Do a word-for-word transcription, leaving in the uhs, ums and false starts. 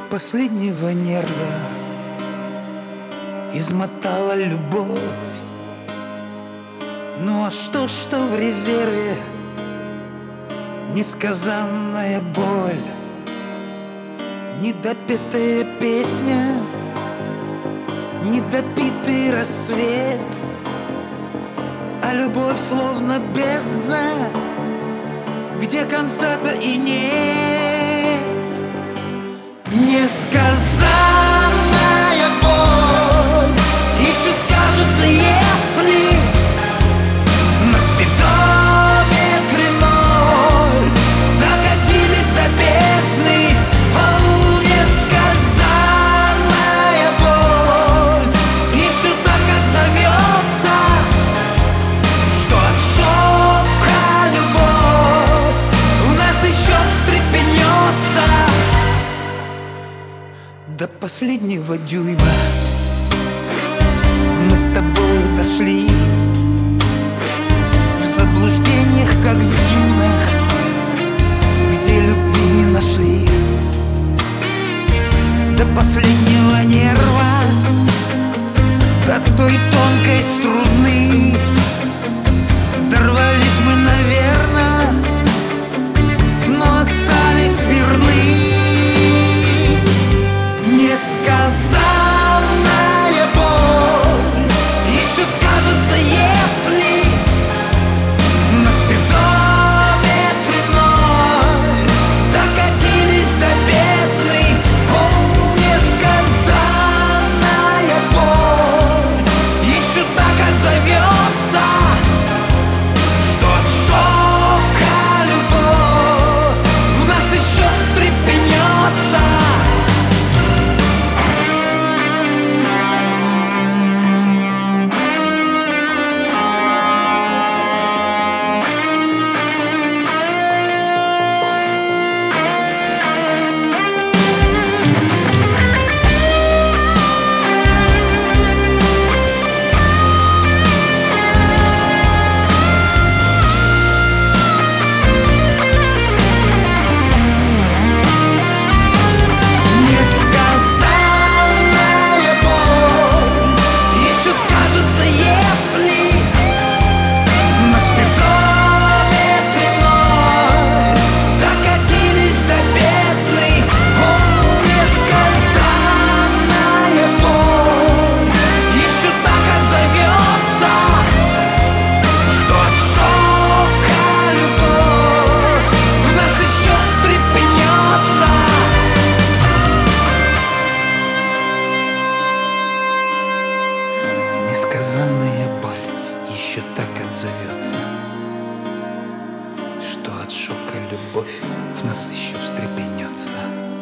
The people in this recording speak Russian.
последнего нерва измотала любовь. Ну а что, что в резерве несказанная боль, недопетая песня, недопитый рассвет, а любовь словно бездна, где конца-то и нет. Несказанная боль еще скажется, если на спидометре ноль докатились до бездны. О, несказанная боль еще так отзовется, что от шока любовь в нас еще встрепенется. До последнего дюйма мы с тобою дошли, в заблуждениях, как в дюнах, где любви не нашли. До последнего нерва, до той тонкой струны дорвались мы, наверно, но остались верны. Несказанная боль еще скажется, если на спидометре ноль докатились до бездны. О, несказанная боль еще так отзовется, что от шока любовь в нас еще встрепенется. Несказанная боль еще так отзовется, что от шока любовь в нас еще встрепенется.